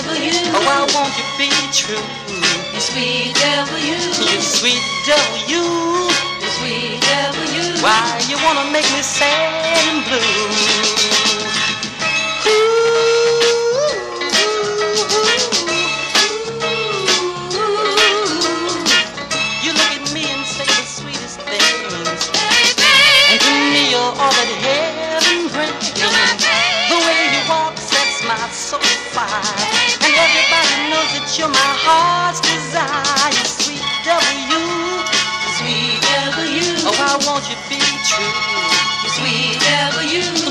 Oh, why won't you be true? You sweet devil, you. You sweet devil, you. You sweet devil, you. Why you wanna make me sad and blue? You look at me and say the sweetest things, and to me you're all that heaven brings. The way you walk sets my soul afire, and everybody knows that you're my heart's desire. You sweet devil, you. Sweet devil, you. Oh, why won't you be true? You sweet devil, you.